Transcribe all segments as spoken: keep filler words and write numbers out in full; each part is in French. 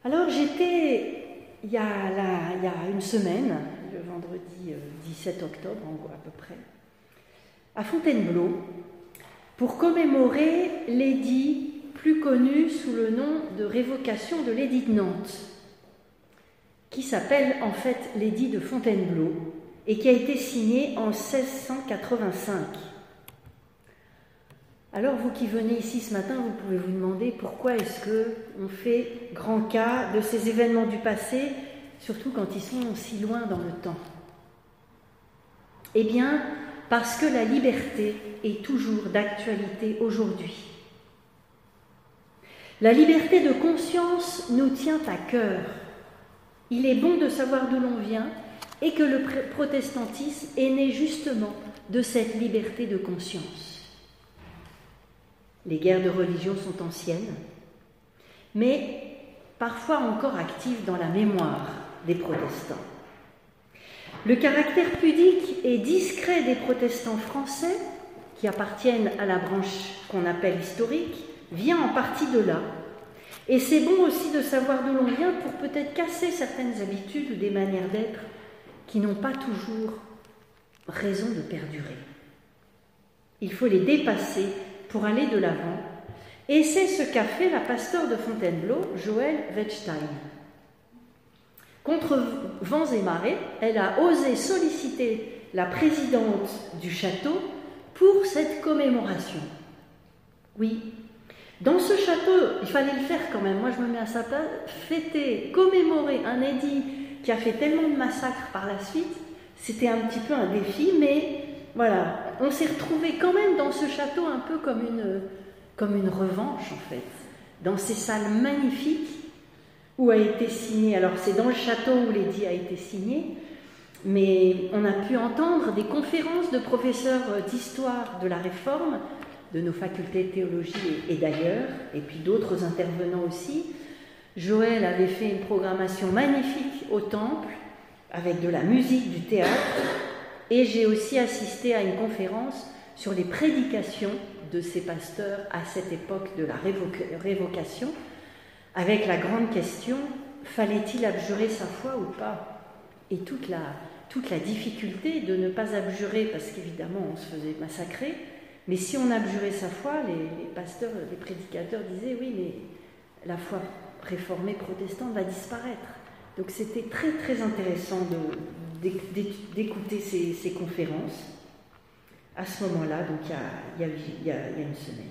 Alors j'étais, il y, a la, il y a une semaine, le vendredi dix-sept octobre à peu près, à Fontainebleau, pour commémorer l'édit plus connu sous le nom de révocation de l'édit de Nantes, qui s'appelle en fait l'édit de Fontainebleau et qui a été signé en seize cent quatre-vingt-cinq. Alors vous qui venez ici ce matin, vous pouvez vous demander pourquoi est-ce qu'on fait grand cas de ces événements du passé, surtout quand ils sont si loin dans le temps. Eh bien, parce que la liberté est toujours d'actualité aujourd'hui. La liberté de conscience nous tient à cœur. Il est bon de savoir d'où l'on vient et que le protestantisme est né justement de cette liberté de conscience. Les guerres de religion sont anciennes, mais parfois encore actives dans la mémoire des protestants. Le caractère pudique et discret des protestants français, qui appartiennent à la branche qu'on appelle historique, vient en partie de là. Et c'est bon aussi de savoir d'où l'on vient pour peut-être casser certaines habitudes ou des manières d'être qui n'ont pas toujours raison de perdurer. Il faut les dépasser pour aller de l'avant, et c'est ce qu'a fait la pasteur de Fontainebleau, Joëlle Wettstein. Contre vents et marées, elle a osé solliciter la présidente du château pour cette commémoration. Oui, dans ce château, il fallait le faire quand même, moi je me mets à sa place, fêter, commémorer un édit qui a fait tellement de massacres par la suite, c'était un petit peu un défi, mais voilà, on s'est retrouvés quand même dans ce château un peu comme une, comme une revanche en fait, dans ces salles magnifiques où a été signé, alors c'est dans le château où l'édit a été signé, mais on a pu entendre des conférences de professeurs d'histoire de la Réforme, de nos facultés de théologie et, et d'ailleurs, et puis d'autres intervenants aussi. Joël avait fait une programmation magnifique au temple, avec de la musique, du théâtre, et j'ai aussi assisté à une conférence sur les prédications de ces pasteurs à cette époque de la révoc- révocation, avec la grande question, fallait-il abjurer sa foi ou pas? Et toute la, toute la difficulté de ne pas abjurer, parce qu'évidemment on se faisait massacrer, mais si on abjurait sa foi, les, les pasteurs, les prédicateurs disaient oui, mais la foi réformée protestante va disparaître. Donc c'était très très intéressant de, d'écouter ces, ces conférences à ce moment-là, donc il y a, il y a, il y a, il y a une semaine.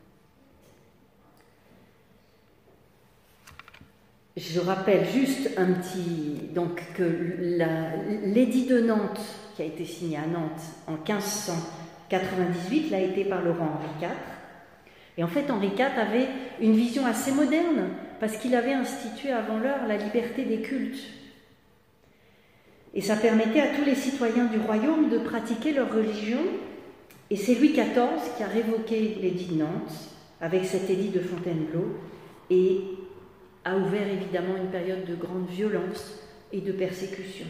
Je rappelle juste un petit, donc que la, l'édit de Nantes, qui a été signé à Nantes en quinze cent quatre-vingt-dix-huit, l'a été par le roi Henri quatre. Et en fait, Henri quatre avait une vision assez moderne, parce qu'il avait institué avant l'heure la liberté des cultes. Et ça permettait à tous les citoyens du royaume de pratiquer leur religion. Et c'est Louis quatorze qui a révoqué l'édit de Nantes, avec cet édit de Fontainebleau, et a ouvert évidemment une période de grande violence et de persécution.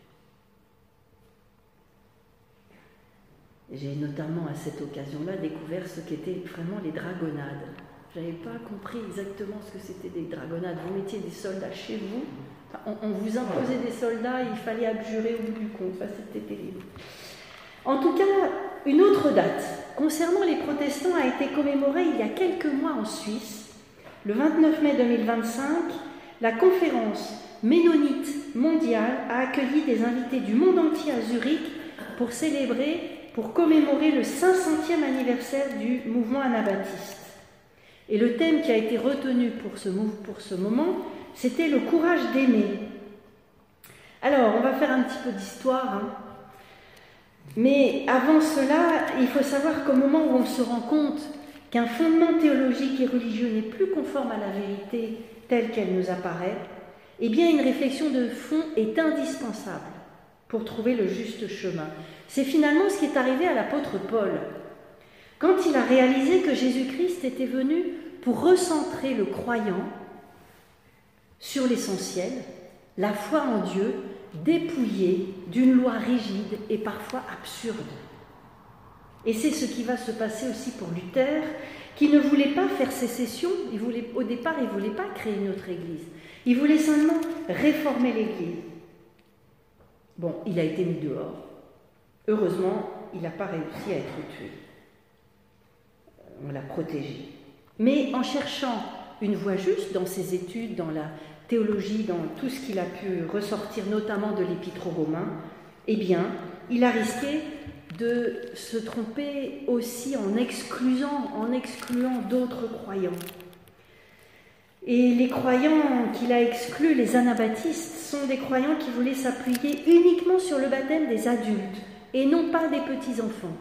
J'ai notamment à cette occasion-là découvert ce qu'étaient vraiment les dragonnades. Je n'avais pas compris exactement ce que c'était des dragonnades. Vous mettiez des soldats chez vous, on, on vous imposait des soldats et il fallait abjurer au bout du compte. Enfin, c'était terrible. En tout cas, une autre date concernant les protestants a été commémorée il y a quelques mois en Suisse. Le vingt-neuf mai deux mille vingt-cinq, la conférence ménonite mondiale a accueilli des invités du monde entier à Zurich pour célébrer, pour commémorer le cinq centième anniversaire du mouvement anabaptiste. Et le thème qui a été retenu pour ce, pour ce moment, c'était le courage d'aimer. Alors, on va faire un petit peu d'histoire, hein. Mais avant cela, il faut savoir qu'au moment où on se rend compte qu'un fondement théologique et religieux n'est plus conforme à la vérité telle qu'elle nous apparaît, eh bien une réflexion de fond est indispensable pour trouver le juste chemin. C'est finalement ce qui est arrivé à l'apôtre Paul. Quand il a réalisé que Jésus-Christ était venu pour recentrer le croyant sur l'essentiel, la foi en Dieu, dépouillée d'une loi rigide et parfois absurde. Et c'est ce qui va se passer aussi pour Luther, qui ne voulait pas faire sécession. Il voulait, au départ, il ne voulait pas créer une autre église. Il voulait seulement réformer l'église. Bon, il a été mis dehors. Heureusement, il n'a pas réussi à être tué. On l'a protégé. Mais en cherchant une voie juste dans ses études, dans la théologie, dans tout ce qu'il a pu ressortir, notamment de l'Épître aux Romains, eh bien, il a risqué de se tromper aussi en excluant, en excluant d'autres croyants. Et les croyants qu'il a exclus, les anabaptistes, sont des croyants qui voulaient s'appuyer uniquement sur le baptême des adultes et non pas des petits-enfants.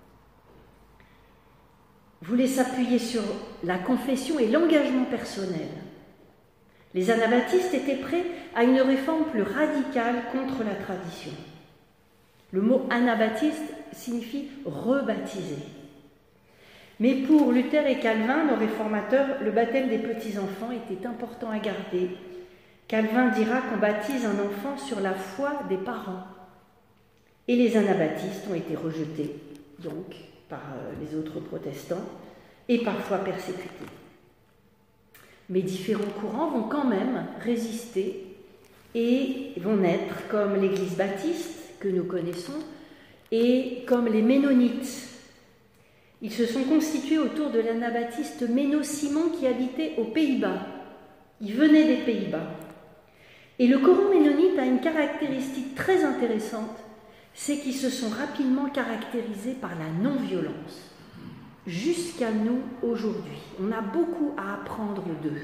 Voulaient s'appuyer sur la confession et l'engagement personnel. Les anabaptistes étaient prêts à une réforme plus radicale contre la tradition. Le mot anabaptiste signifie rebaptiser. Mais pour Luther et Calvin, nos réformateurs, le baptême des petits-enfants était important à garder. Calvin dira qu'on baptise un enfant sur la foi des parents. Et les anabaptistes ont été rejetés, donc, par les autres protestants, et parfois persécutés. Mais différents courants vont quand même résister et vont naître comme l'Église baptiste, que nous connaissons, et comme les Ménonites. Ils se sont constitués autour de l'anabaptiste Menno Simon qui habitait aux Pays-Bas. Il venait des Pays-Bas. Et le courant ménonite a une caractéristique très intéressante, c'est qu'ils se sont rapidement caractérisés par la non-violence. Jusqu'à nous aujourd'hui, on a beaucoup à apprendre d'eux.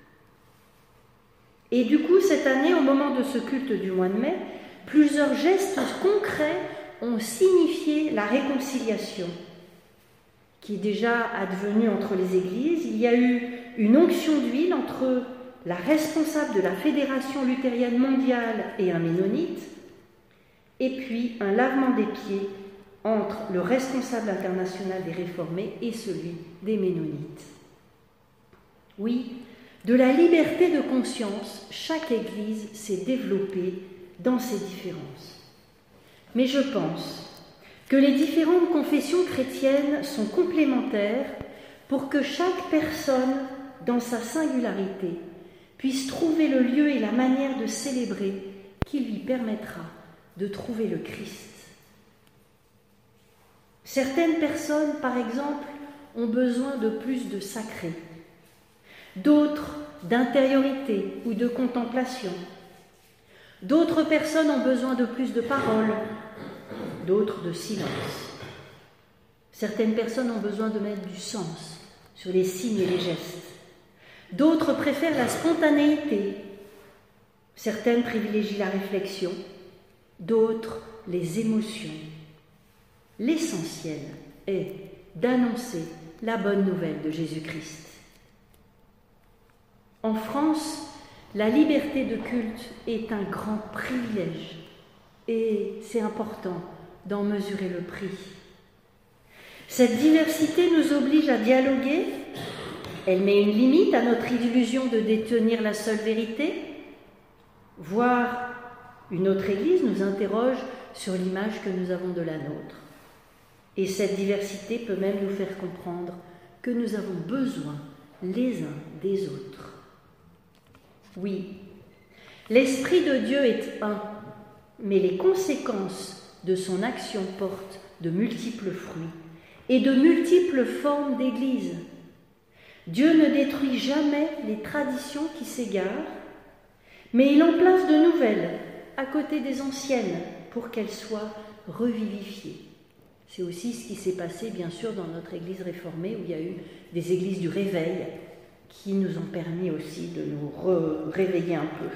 Et du coup, cette année, au moment de ce culte du mois de mai, plusieurs gestes concrets ont signifié la réconciliation qui est déjà advenue entre les églises. Il y a eu une onction d'huile entre la responsable de la Fédération luthérienne mondiale et un ménonite, et puis un lavement des pieds entre le responsable international des réformés et celui des ménonites. Oui, de la liberté de conscience, chaque église s'est développée dans ses différences. Mais je pense que les différentes confessions chrétiennes sont complémentaires pour que chaque personne, dans sa singularité, puisse trouver le lieu et la manière de célébrer qui lui permettra de trouver le Christ. Certaines personnes, par exemple, ont besoin de plus de sacré, d'autres d'intériorité ou de contemplation. D'autres personnes ont besoin de plus de paroles, d'autres de silence. Certaines personnes ont besoin de mettre du sens sur les signes et les gestes. D'autres préfèrent la spontanéité. Certaines privilégient la réflexion, d'autres les émotions. L'essentiel est d'annoncer la bonne nouvelle de Jésus-Christ. En France, la liberté de culte est un grand privilège et c'est important d'en mesurer le prix. Cette diversité nous oblige à dialoguer, elle met une limite à notre illusion de détenir la seule vérité. Voir une autre Église nous interroge sur l'image que nous avons de la nôtre. Et cette diversité peut même nous faire comprendre que nous avons besoin les uns des autres. Oui, l'Esprit de Dieu est un, mais les conséquences de son action portent de multiples fruits et de multiples formes d'Église. Dieu ne détruit jamais les traditions qui s'égarent, mais il en place de nouvelles à côté des anciennes pour qu'elles soient revivifiées. C'est aussi ce qui s'est passé, bien sûr, dans notre Église réformée, où il y a eu des églises du réveil qui nous ont permis aussi de nous réveiller un peu.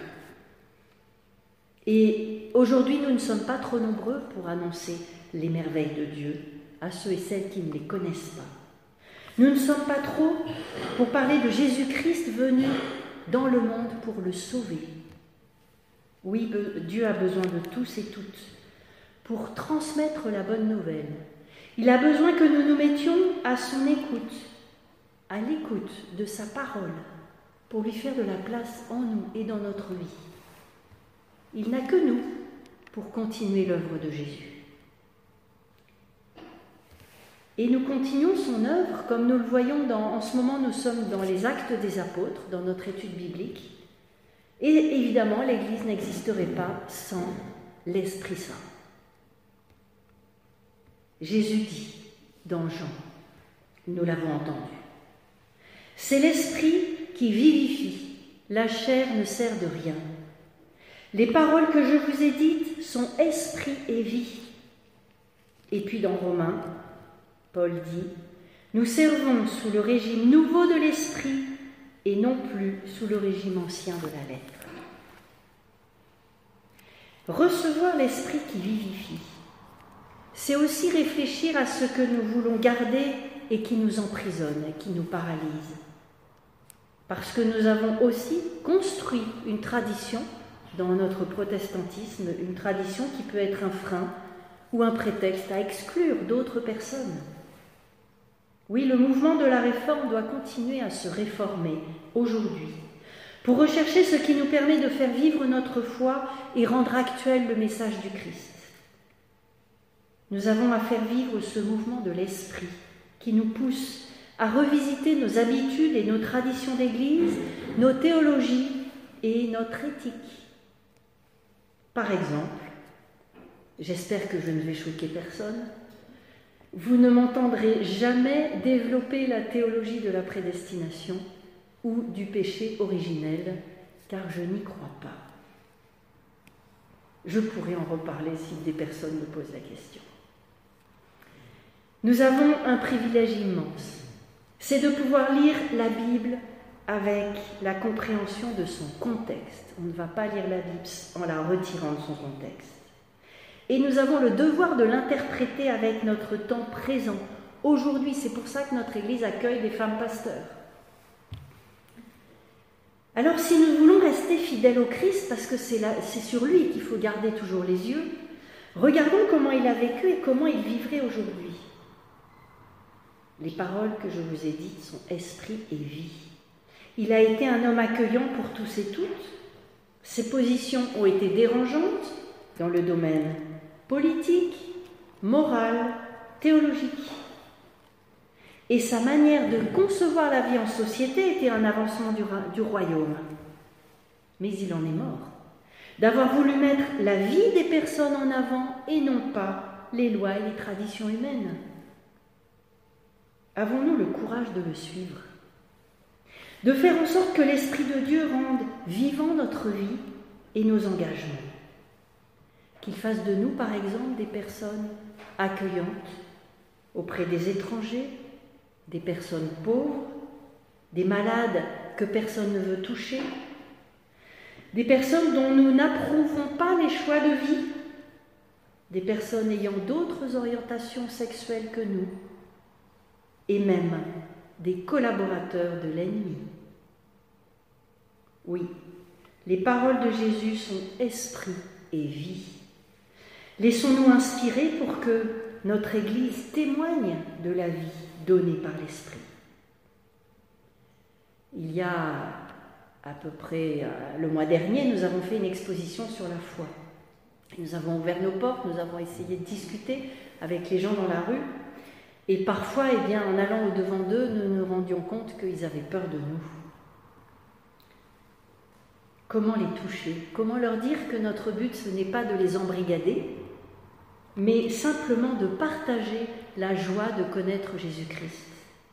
Et aujourd'hui, nous ne sommes pas trop nombreux pour annoncer les merveilles de Dieu à ceux et celles qui ne les connaissent pas. Nous ne sommes pas trop pour parler de Jésus-Christ venu dans le monde pour le sauver. Oui, Dieu a besoin de tous et toutes pour transmettre la bonne nouvelle. Il a besoin que nous nous mettions à son écoute, à l'écoute de sa parole, pour lui faire de la place en nous et dans notre vie. Il n'a que nous pour continuer l'œuvre de Jésus. Et nous continuons son œuvre, comme nous le voyons dans, en ce moment, nous sommes dans les Actes des Apôtres, dans notre étude biblique. Et évidemment, l'Église n'existerait pas sans l'Esprit Saint. Jésus dit dans Jean, nous l'avons entendu, c'est l'Esprit qui vivifie, la chair ne sert de rien. Les paroles que je vous ai dites sont esprit et vie. Et puis dans Romains, Paul dit, nous servons sous le régime nouveau de l'Esprit et non plus sous le régime ancien de la lettre. Recevoir l'Esprit qui vivifie, c'est aussi réfléchir à ce que nous voulons garder et qui nous emprisonne, et qui nous paralyse. Parce que nous avons aussi construit une tradition dans notre protestantisme, une tradition qui peut être un frein ou un prétexte à exclure d'autres personnes. Oui, le mouvement de la réforme doit continuer à se réformer aujourd'hui pour rechercher ce qui nous permet de faire vivre notre foi et rendre actuel le message du Christ. Nous avons à faire vivre ce mouvement de l'Esprit qui nous pousse à revisiter nos habitudes et nos traditions d'Église, nos théologies et notre éthique. Par exemple, j'espère que je ne vais choquer personne, vous ne m'entendrez jamais développer la théologie de la prédestination ou du péché originel, car je n'y crois pas. Je pourrais en reparler si des personnes me posent la question. Nous avons un privilège immense, c'est de pouvoir lire la Bible avec la compréhension de son contexte. On ne va pas lire la Bible en la retirant de son contexte. Et nous avons le devoir de l'interpréter avec notre temps présent. Aujourd'hui, c'est pour ça que notre Église accueille des femmes pasteurs. Alors, si nous voulons rester fidèles au Christ, parce que c'est, là, c'est sur lui qu'il faut garder toujours les yeux, regardons comment il a vécu et comment il vivrait aujourd'hui. Les paroles que je vous ai dites sont esprit et vie. Il a été un homme accueillant pour tous et toutes. Ses positions ont été dérangeantes dans le domaine politique, moral, théologique. Et sa manière de concevoir la vie en société était un avancement du, du royaume. Mais il en est mort, d'avoir voulu mettre la vie des personnes en avant et non pas les lois et les traditions humaines. Avons-nous le courage de le suivre, de faire en sorte que l'Esprit de Dieu rende vivant notre vie et nos engagements, qu'il fasse de nous, par exemple, des personnes accueillantes auprès des étrangers, des personnes pauvres, des malades que personne ne veut toucher, des personnes dont nous n'approuvons pas les choix de vie, des personnes ayant d'autres orientations sexuelles que nous, et même des collaborateurs de l'ennemi. Oui, les paroles de Jésus sont esprit et vie. Laissons-nous inspirer pour que notre Église témoigne de la vie donnée par l'Esprit. Il y a à peu près euh, le mois dernier, nous avons fait une exposition sur la foi. Nous avons ouvert nos portes, nous avons essayé de discuter avec les gens dans la rue. Et parfois, eh bien, en allant au-devant d'eux, nous nous rendions compte qu'ils avaient peur de nous. Comment les toucher? Comment leur dire que notre but, ce n'est pas de les embrigader, mais simplement de partager la joie de connaître Jésus-Christ,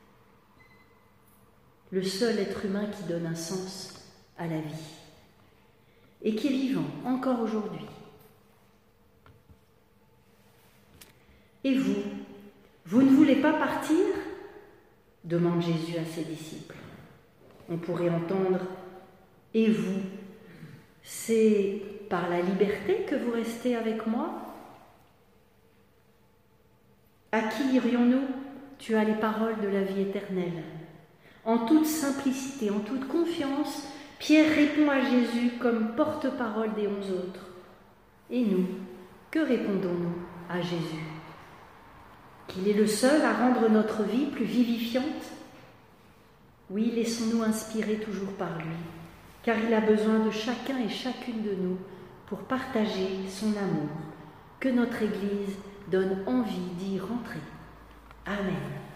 le seul être humain qui donne un sens à la vie et qui est vivant encore aujourd'hui. Et vous? Vous ne voulez pas partir ? Demande Jésus à ses disciples. On pourrait entendre « Et vous, c'est par la liberté que vous restez avec moi ?» À qui irions-nous ? Tu as les paroles de la vie éternelle. En toute simplicité, en toute confiance, Pierre répond à Jésus comme porte-parole des onze autres. Et nous, que répondons-nous à Jésus ? Qu'il est le seul à rendre notre vie plus vivifiante? Oui, laissons-nous inspirer toujours par lui, car il a besoin de chacun et chacune de nous pour partager son amour, que notre Église donne envie d'y rentrer. Amen.